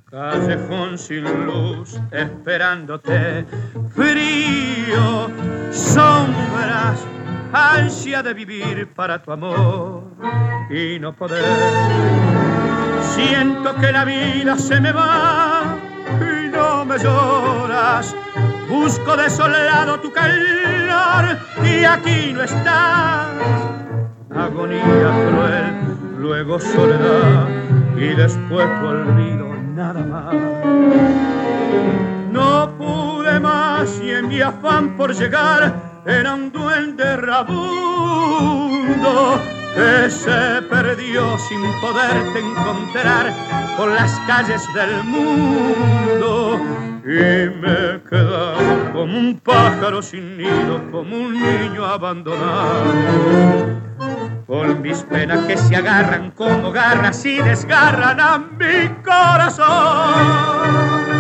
Callejón sin luz, esperándote, frío, sombras, ansia de vivir para tu amor y no poder. Siento que la vida se me va y no me lloras. Busco desolado tu calor y aquí no estás. Agonía cruel, luego soledad y después tu olvido, nada más. No pude más y en mi afán por llegar era un duende errabundo que se perdió sin poderte encontrar por las calles del mundo. Y me quedaba como un pájaro sin nido, como un niño abandonado, con mis penas que se agarran como garras y desgarran a mi corazón.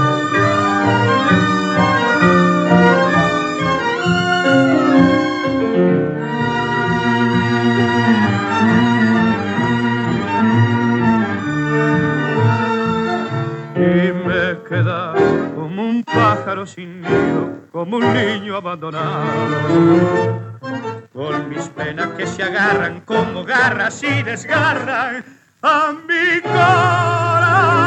Y me queda como un pájaro sin nido, como un niño abandonado, con mis penas que se agarran como garras y desgarran a mi corazón.